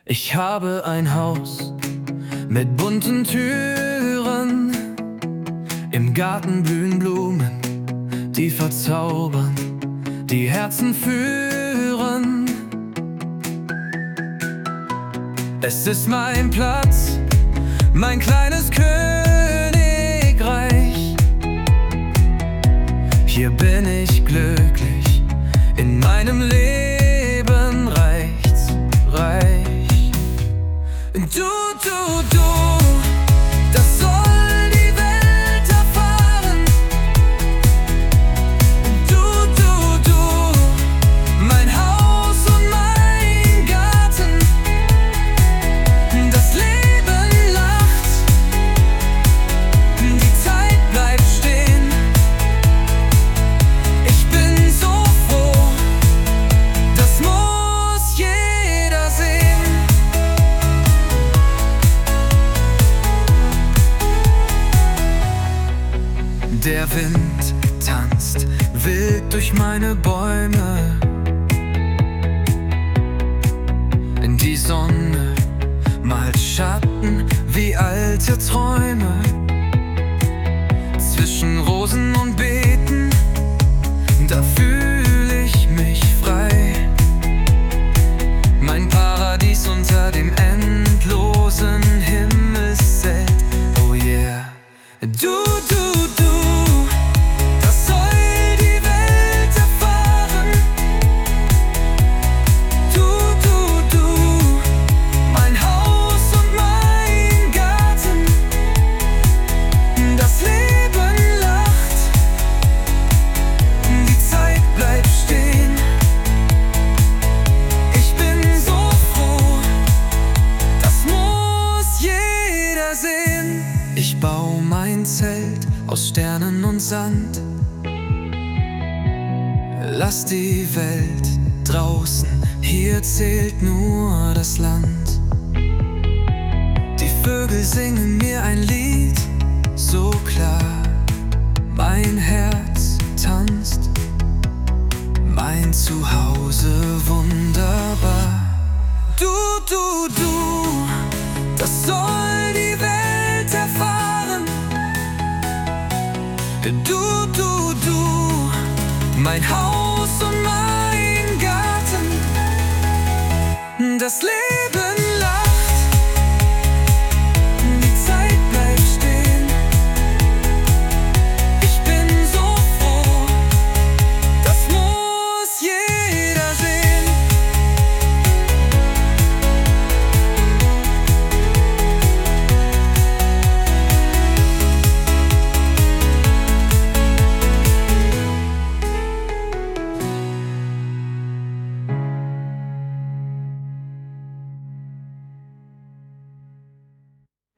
Ich habe ein Haus mit bunten Türen, im Garten blühen Blumen, die verzaubern, die Herzen führen. Es ist mein Platz, mein kleines Königreich. Hier bin ich glücklich, in meinem Leben reicht's reich. Du, das soll die Welt erfahren. Du, mein Haus und mein Garten. Das Leben lacht, die Zeit bleibt stehen. Ich bin so froh, das muss jeder sehen. Der Wind tanzt wild durch meine Bäume. Die Sonne malt Schatten wie alte Träume. Zwischen Rosen und Beeten, da fühle ich mich frei. Mein Paradies unter dem endlosen Himmelszelt. Oh yeah. Du, das soll die Welt erfahren. Du, mein Haus und mein Garten. Das Leben lacht, die Zeit bleibt stehen. Ich bin so froh, das muss jeder sehen. Ich baue mein Zelt aus Sternen und Sand. Lass die Welt draußen, hier zählt nur das Land. Die Vögel singen mir ein Lied, so klar. Mein Herz tanzt, mein Zuhause wunderbar. Du, das soll die Welt erfahren. Du, mein Haus und mein Garten. Das Leben